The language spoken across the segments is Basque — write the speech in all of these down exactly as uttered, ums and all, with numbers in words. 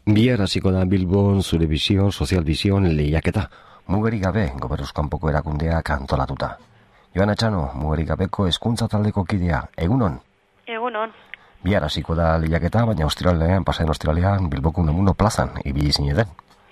Bihar hasiko da Bilbon zure bizion, sozial bizion lehiaketa. Mugarik gabe gobernuz kanpoko erakundeak antolatuta. Joan Atxano, mugarik gabeko hezkuntza taldeko kidea, egunon? Egunon. Bihar hasiko da lehiaketa, baina Australian, pasaden Australian, Bilboko Unamuno plazan, ibili zineten.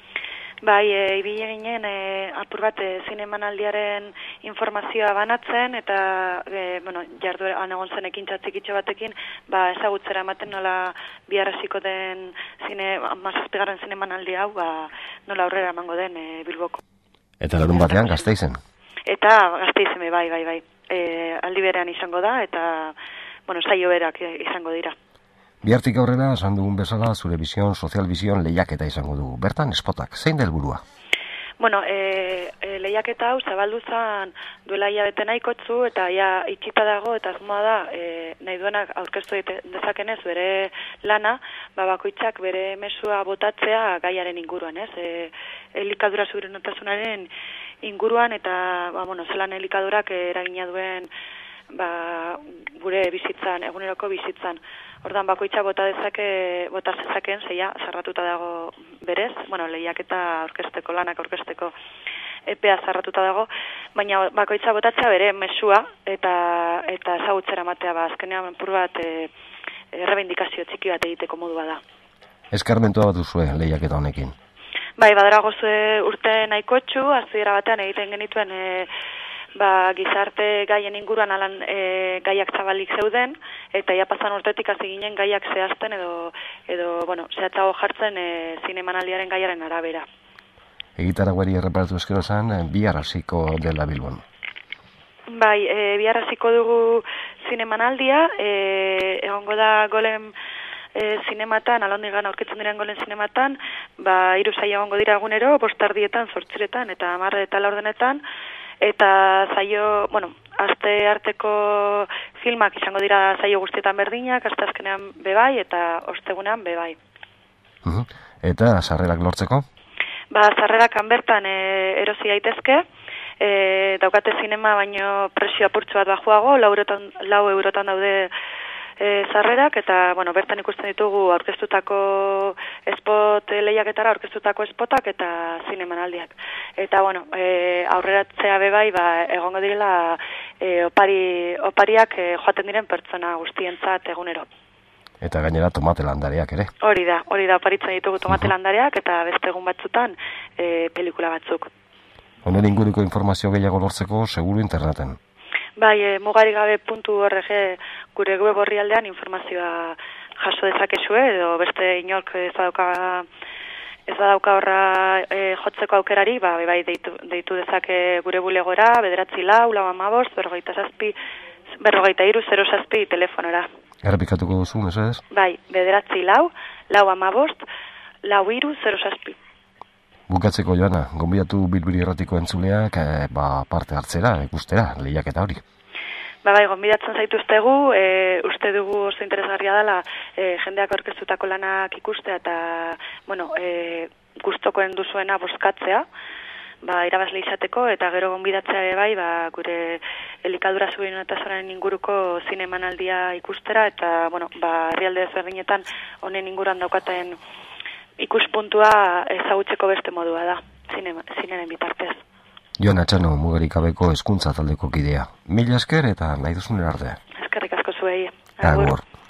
Bai, e, ibili ginen e, apur bat e, zinemanaldiaren informazioa banatzen, eta e, bueno, jardueran egon zen ekintza txikitxo batekin, ba, ezagutzera ematen nola bihar hasiko den zine, mazazpigarren zinemanaldi hau, ba, nola aurrera emango den e, Bilboko. Eta larun batean Gasteizen? Eta Gasteizen, bai, bai, bai. E, aldi berean izango da, eta bueno, saio berak izango dira. Bihartik aurrera, esan dugun bezala, zure bizion, sozial bizion lehiaketa izango dugu. Bertan, espotak, zein da helburua? Bueno, e, e, lehiaketa hau zabaldu zen duela hilabete nahikotzu, eta ja itxita dago, eta asmoa da, e, nahi duenak aurkeztu dezakenez bere lana, ba, bakoitzak bere mesua botatzea gaiaren inguruan, ez? E, elikadura subiranotasunaren inguruan, eta, ba, bueno, zelan elikadurak eragina duen, ba, gure bizitzan, eguneroko bizitzan. Ordan bakoitza bota dezake, bota zezakeen, zeia, zarratuta dago berez, bueno, lehiaketa aurkezteko, lanak aurkezteko epea zarratuta dago, baina bakoitza botatzea bere mesua eta eta ezagutzera matea, ba, azkenean pur bat e, errebindikazio txiki bat egiteko modua da. Eskarmentua bat duzue lehiaketa honekin? Bai, badaragozue urte nahikotxu, hasiera batean egiten genituen e, ba, gizarte gaien inguruan alan e, gaiak zabalik zeuden, eta ja pasan urtetik hasi ginen gaiak zehazten edo, edo bueno, zehatzago jartzen e, zinemanaldiaren gaiaren arabera. Egitaraguari erreparatu eskero zen, bihar hasiko dela Bilbon. Bai, e, bihar hasiko dugu zinemanaldia, e, egongo da golen e, zinematan, alondigan aurkitzen diren golen zinematan, ba, hiru saio egongo dira egunero, bostardietan, zortziretan, eta hamarre eta laurdenetan, eta zaio, bueno, aste arteko filmak izango dira zaio guztietan berdinak, aste azkenean bebai eta ostegunean bebai. Uh-huh. Eta sarrerak lortzeko? Ba, sarrerak bertan e, erosi daitezke, e, daukate zinema baino presio apurtzu bat bajuago, lau eurotan, lau eurotan daude e, sarrerak, eta bueno, bertan ikusten ditugu aurkeztutako espot lehiaketara, aurkeztutako espotak eta zinemanaldiak. Eta bueno, e, aurreratzea bebai, ba, egongo direla e, opari, opariak e, joaten diren pertsona guztientzat egunero. Eta gainera tomate landareak ere. Hori da, hori da, oparitzen ditugu tomate landareak eta beste egun batzutan e, pelikula batzuk. Honen inguruko informazio gehiago lortzeko seguru interneten. Bai, e, mugarigabe puntu org gure web orrialdean informazioa jaso dezakezue, edo beste inork ez badauka, ez badauka horra e, jotzeko aukerari, ba, bai, deitu, deitu dezake gure bulegora, bederatzi lau, lau amabost, berrogeita zazpi, berrogeita iru, zero zazpi telefonora. Errepikatuko duzu, mesedez? Bai, bederatzi lau, lau amabost, lau iru, zero zazpi. Bukatzeko, Joana, gonbidatu Bilbiri erratiko entzuleak e, ba, parte hartzera, ikustera, lehiaketa hori. Ba, bai, gonbidatzen zaituztegu, e, uste dugu oso interesgarria dela e, jendeak aurkeztutako lanak ikustea eta, bueno, e, gustokoen duzuena bozkatzea, ba, irabazle izateko, eta gero gonbidatzea ere bai, ba, gure elikadura subiranotasunaren inguruko zinemanaldia ikustera, eta, bueno, ba, herrialde ezberdinetan honen inguruan daukaten ikuspuntua ezagutzeko beste modua da, zineren bitartez. Joan Atxano, mugarik gabeko hezkuntza taldeko kidea. Mila esker eta nahi duzun arte. Eskerrik asko zuei. Agur.